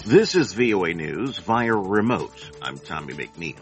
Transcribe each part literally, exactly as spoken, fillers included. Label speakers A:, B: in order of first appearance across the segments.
A: This is V O A News via remote. I'm Tommy McNeil.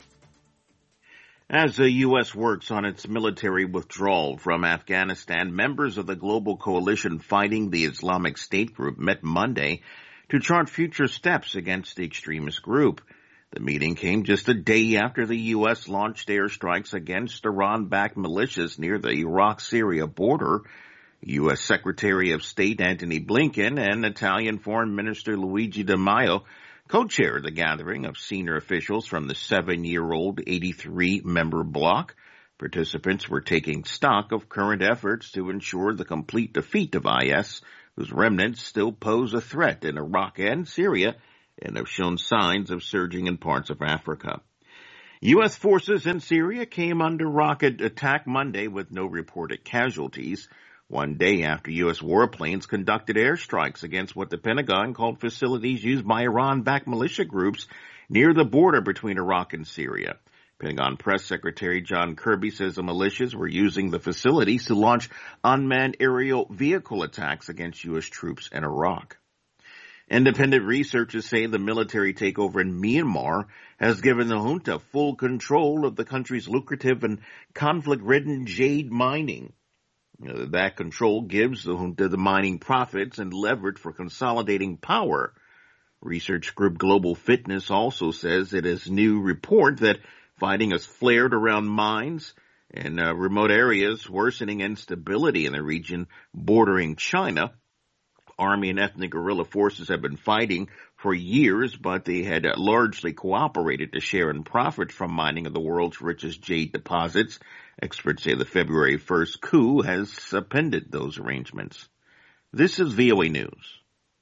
A: As the U S works on its military withdrawal from Afghanistan, members of the global coalition fighting the Islamic State group met Monday to chart future steps against the extremist group. The meeting came just a day after the U S launched airstrikes against Iran-backed militias near the Iraq-Syria border. U S Secretary of State Antony Blinken and Italian Foreign Minister Luigi Di Maio co-chaired the gathering of senior officials from the seven-year-old eighty-three member bloc. Participants were taking stock of current efforts to ensure the complete defeat of I S, whose remnants still pose a threat in Iraq and Syria and have shown signs of surging in parts of Africa. U S forces in Syria came under rocket attack Monday with no reported casualties, one day after U S warplanes conducted airstrikes against what the Pentagon called facilities used by Iran-backed militia groups near the border between Iraq and Syria. Pentagon Press Secretary John Kirby says the militias were using the facilities to launch unmanned aerial vehicle attacks against U S troops in Iraq. Independent researchers say the military takeover in Myanmar has given the junta full control of the country's lucrative and conflict-ridden jade mining. That control gives the junta the mining profits and leverage for consolidating power. Research group Global Fitness also says it has new report that fighting has flared around mines in uh, remote areas, worsening instability in the region bordering China. Army and ethnic guerrilla forces have been fighting for years, but they had uh, largely cooperated to share in profits from mining of the world's richest jade deposits. Experts say the February first coup has upended those arrangements. This is V O A News.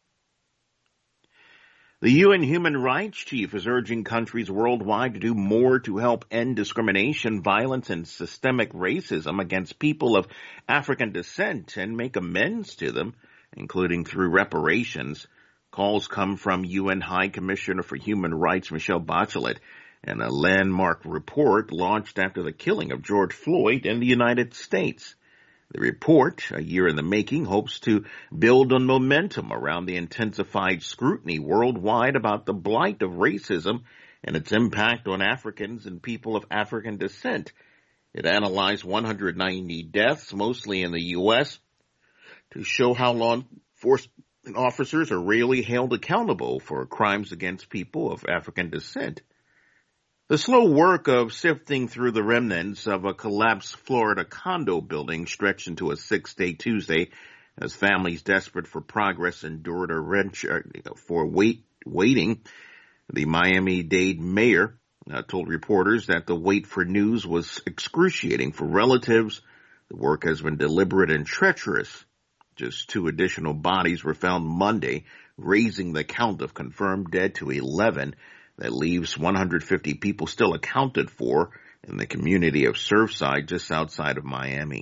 A: The U N Human Rights Chief is urging countries worldwide to do more to help end discrimination, violence, and systemic racism against people of African descent and make amends to them, including through reparations. Calls come from U N High Commissioner for Human Rights Michelle Bachelet and a landmark report launched after the killing of George Floyd in the United States. The report, a year in the making, hopes to build on momentum around the intensified scrutiny worldwide about the blight of racism and its impact on Africans and people of African descent. It analyzed one hundred ninety deaths, mostly in the U S, to show how law enforcement officers are rarely held accountable for crimes against people of African descent. The slow work of sifting through the remnants of a collapsed Florida condo building stretched into a six-day Tuesday as families desperate for progress endured a wrench for wait, waiting. The Miami-Dade mayor uh, told reporters that the wait for news was excruciating for relatives. The work has been deliberate and treacherous. Just two additional bodies were found Monday, raising the count of confirmed dead to eleven. That leaves one hundred fifty people still accounted for in the community of Surfside just outside of Miami.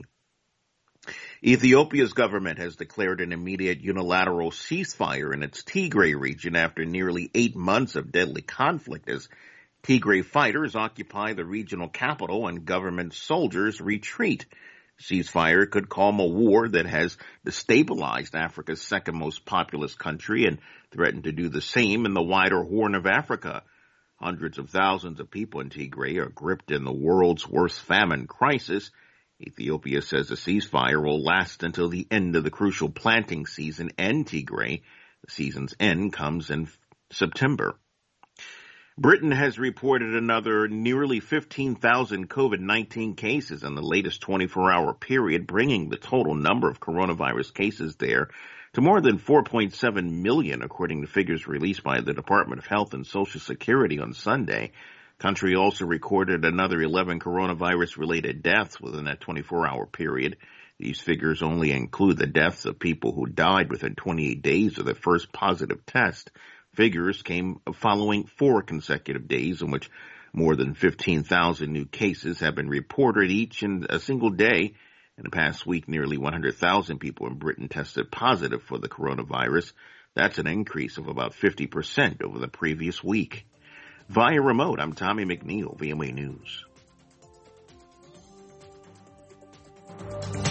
A: Ethiopia's government has declared an immediate unilateral ceasefire in its Tigray region after nearly eight months of deadly conflict as Tigray fighters occupy the regional capital and government soldiers retreat. Ceasefire could calm a war that has destabilized Africa's second most populous country and threatened to do the same in the wider Horn of Africa. Hundreds of thousands of people in Tigray are gripped in the world's worst famine crisis. Ethiopia says the ceasefire will last until the end of the crucial planting season in Tigray. The season's end comes in September. Britain has reported another nearly fifteen thousand COVID nineteen cases in the latest twenty-four hour period, bringing the total number of coronavirus cases there to more than four point seven million, according to figures released by the Department of Health and Social Security on Sunday. Country also recorded another eleven coronavirus-related deaths within that twenty-four hour period. These figures only include the deaths of people who died within twenty-eight days of their first positive test. Figures came following four consecutive days in which more than fifteen thousand new cases have been reported each in a single day. In the past week, nearly one hundred thousand people in Britain tested positive for the coronavirus. That's an increase of about fifty percent over the previous week. Via remote, I'm Tommy McNeil, V O A News.